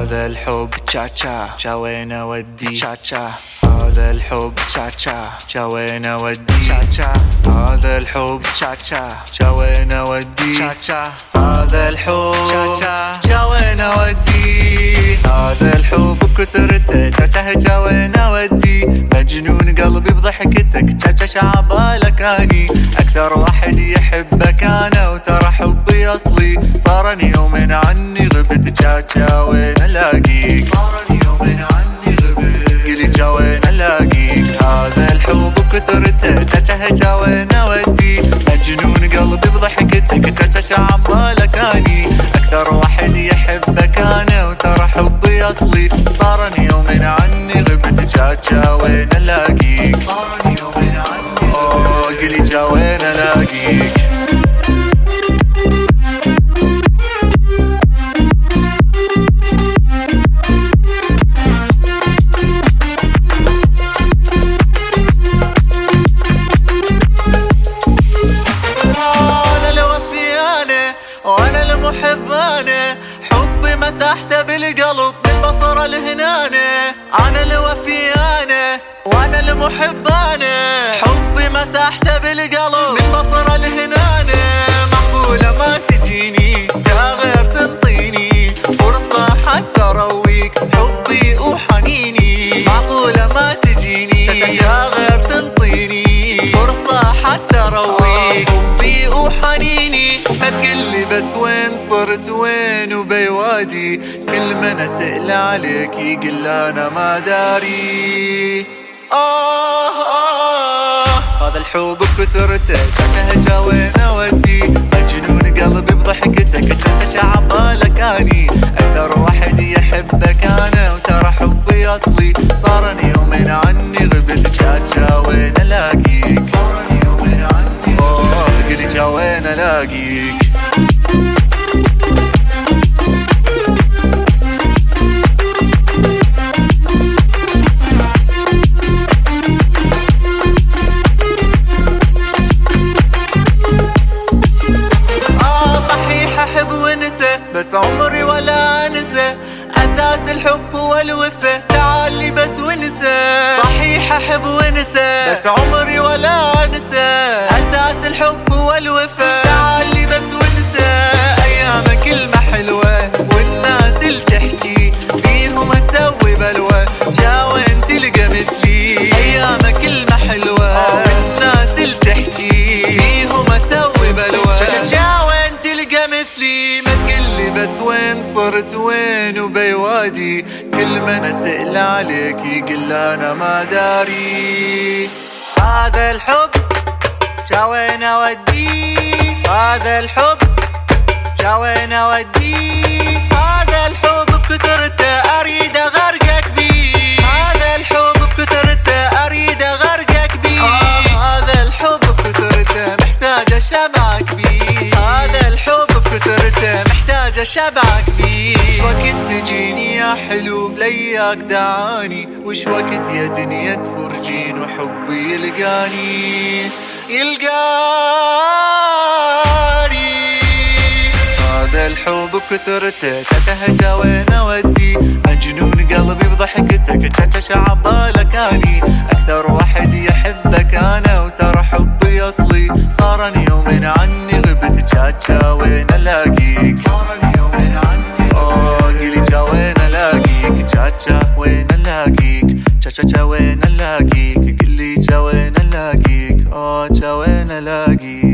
هذا الحب تشا تشا وين اودي تشا تشا هذا الحب تشا تشا تشا وين اودي تشا تشا هذا الحب تشا تشا تشا وين اودي تشا تشا هذا الحب تشا تشا تشا وين اودي هذا الحب بكثرته تشا تشا تشا وين اودي مجنون قلبي بضحكتك تشا تشا شعبالك اني اكثر واحد يحبك انا وترى حبي اصلي صارني يومين عني غبت تشا تشا وين الاقيك صارني يومين عني غبت قلي تشا وين الاقيك هذا الحب بكثرته تشا تشا تشا وين اودي مجنون قلبي بضحكتك تشا تشا شعبالك اني اكثر واحد يحبك انا وترى حبي اصلي صارني يومين عني غبت تشا تشا وين الاقيك صارني يومين عني قلي تشا وين الاقيك وانا المحبانه حبي مسحته بالقلب من بصر الهنانه انا الوفيانه وانا المحبانه حبي مسحته بالقلب من بصر الهنانه معقوله ما تجيني جا غير تنطيني فرصه حتى ارويك حبي وحنيني معقوله ما تجيني جا غير تنطيني فرصه حتى ارويك حبي وحنيني ما تقلي بس وين صرت وين وبيوادي كل من اسأل عليك يقول انا ما داري هذا الحب بكثرته تشا تشا وين اودي مجنون قلبي بضحكتك تشا تشا عبالك اني اكثر واحد يحبك انا وترى حبي اصلي صارني يومين عني غبت تشا تشا وين الاقيك صارني يومين عني قلي تشا وين الاقيك بس عمري ولا انسى اساس الحب هو الوفا تعالي بس ونسى صحيح احب ونسى بس عمري ولا انسى اساس الحب هو الوفا تعالي بس ونسى ايامك كلمه حلوه والناس اللي تحكي بيهم اسوي بلوى جا وين تلقى مثلي ايامك كلمه حلوه والناس اللي تحكي بيهم اسوي بلوى جا وين تلقى مثلي بس وين صرت وين وبيوادي كل من اسأل عليك يقول انا ما داري هذا الحب جا وين اودي هذا الحب جا وين اودي هذا الحب بكثرته اريد اغرقك بيه هذا الحب بكثرته اريد اغرقك بيه هذا الحب بكثرته محتاج اشبعك بيه هذا الحب بكثرته محتاج اشبعك بيه وش وقت تجيني يا حلو بلياك دعاني وش وقت يا دنيا تفرجين وحبي يلقاني هذا الحب بكثرته تشا تشا وين اودي مجنون قلبي بضحكتك تشا شعبالك اني اكثر واحد يحبك انا وترى حبي اصلي صارني يومين عني غبت تشا تشا وين الاقيك صارني يومين عني قلي تشا وين الاقيك تشا تشا وين الاقيك تشا تشا وين الاقيك قلي تشا وين الاقيك تشا وين الاقيك